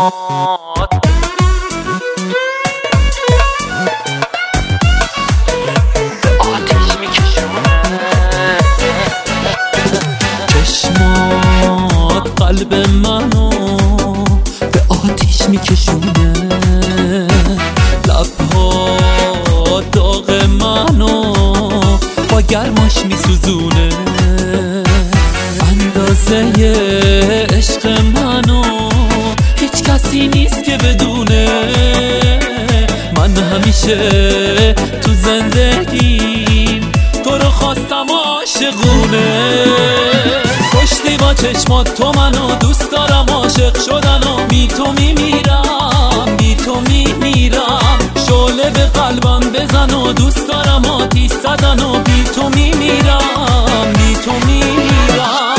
آتیش میکشونه چشمات قلب منو به آتیش میکشونه، لبها داغ منو با گرماش میسوزونه، اندازه عشق منو هیچ کسی نیست که بدونه. من همیشه تو زندگیم تو رو خواستم عاشقونه. کشتی با چشمات تو منو، دوست دارم عاشق شدن و بی تو میمیرم، بی تو میمیرم. شعله به قلبم بزن و دوست دارم آتیش زدن و بی تو میمیرم، بی تو میمیرم.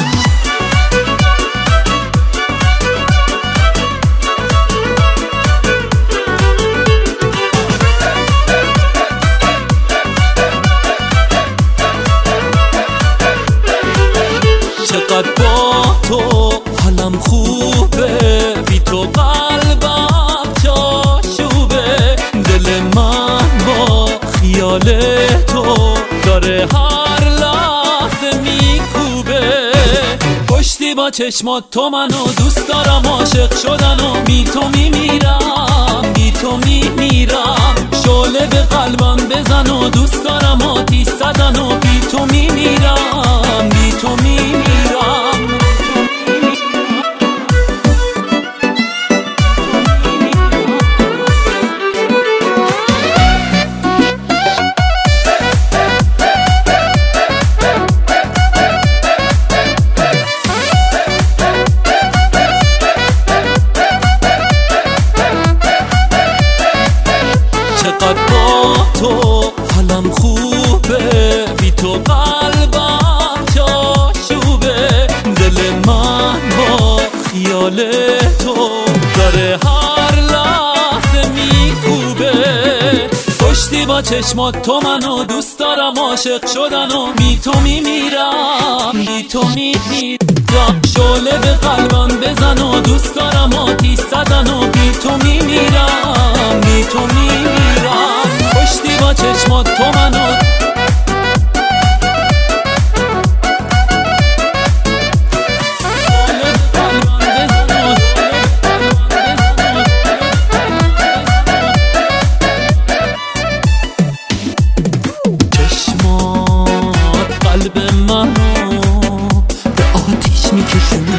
چقدر با تو حالم خوبه، بی تو قلبم جاشوبه. دل من با خیال تو داره هر لحظه میکوبه. کشتی با چشمات تو منو، دوست دارم عاشق شدن و بی تو میمیرم، بی تو میمیرم. شعله به قلبم بزن و دوست دارم آتیش زدن و بی تو میمیرم، بی تو میمیرم. چقدر با تو حالم خوبه، بی تو قلبم جاشوبه. دل من با خیال تو داره هر لحظه میکوبه. کشتی با چشمات تو منو، دوست دارم عاشق شدن و بی تو میمیرم، بی تو میمیرم. شعله به قلبم بزن و دوست دارم آتیش زدن و بی تو میمیرم، بی تو میمیرم. کشتی با چشمات تو منو. چشمات قلب منو به آتیش میکشونه.